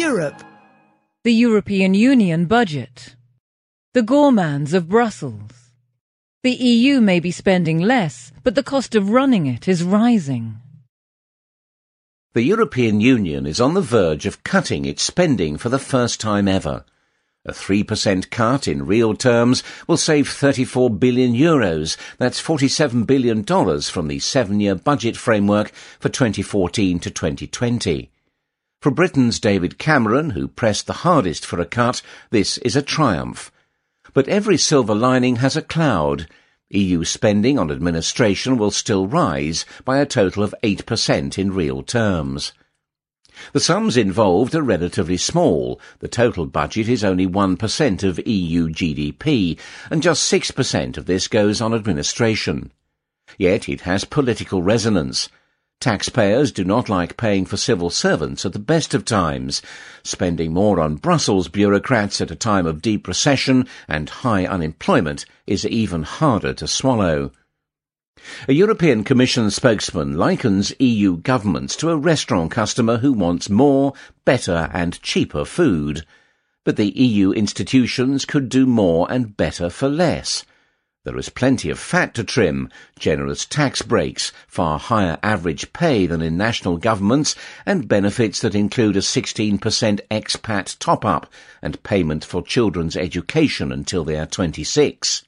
Europe. The European Union budget. The gourmands of Brussels. The EU may be spending less, but the cost of running it is rising. The European Union is on the verge of cutting its spending for the first time ever. A 3% cut in real terms will save €34 billion. That's $47 billion from the 7-year budget framework for 2014 to 2020. For Britain's David Cameron, who pressed the hardest for a cut, this is a triumph. But every silver lining has a cloud. EU spending on administration will still rise by a total of 8% in real terms. The sums involved are relatively small. The total budget is only 1% of EU GDP, and just 6% of this goes on administration. Yet it has political resonance. Taxpayers do not like paying for civil servants at the best of times. Spending more on Brussels bureaucrats at a time of deep recession and high unemployment is even harder to swallow. A European Commission spokesman likens EU governments to a restaurant customer who wants more, better and cheaper food. But the EU institutions could do more and better for less. There is plenty of fat to trim, generous tax breaks, far higher average pay than in national governments, and benefits that include a 16% expat top-up and payment for children's education until they are 26.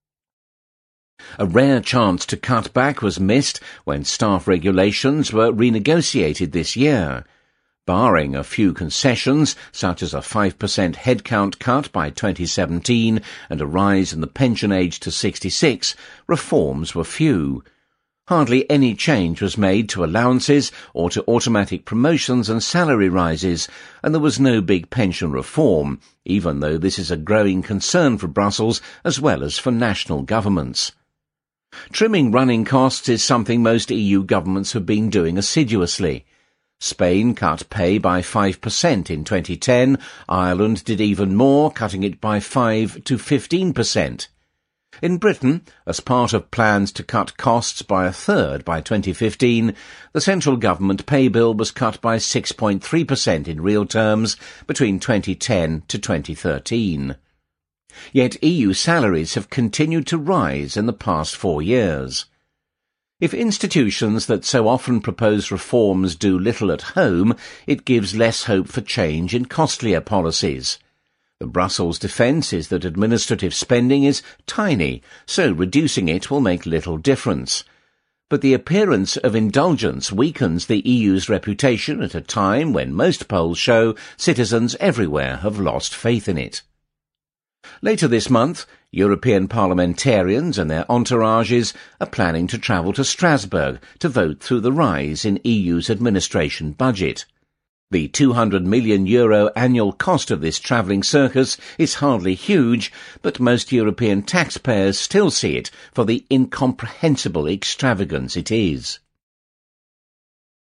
A rare chance to cut back was missed when staff regulations were renegotiated this year. Barring a few concessions, such as a 5% headcount cut by 2017 and a rise in the pension age to 66, reforms were few. Hardly any change was made to allowances or to automatic promotions and salary rises, and there was no big pension reform, even though this is a growing concern for Brussels as well as for national governments. Trimming running costs is something most EU governments have been doing assiduously. Spain cut pay by 5% in 2010. Ireland did even more, cutting it by 5 to 15%. In Britain, as part of plans to cut costs by a third by 2015, the central government pay bill was cut by 6.3% in real terms between 2010 to 2013. Yet EU salaries have continued to rise in the past 4 years. If institutions that so often propose reforms do little at home, it gives less hope for change in costlier policies. The Brussels defence is that administrative spending is tiny, so reducing it will make little difference. But the appearance of indulgence weakens the EU's reputation at a time when most polls show citizens everywhere have lost faith in it. Later this month, European parliamentarians and their entourages are planning to travel to Strasbourg to vote through the rise in EU's administration budget. The €200 million annual cost of this travelling circus is hardly huge, but most European taxpayers still see it for the incomprehensible extravagance it is.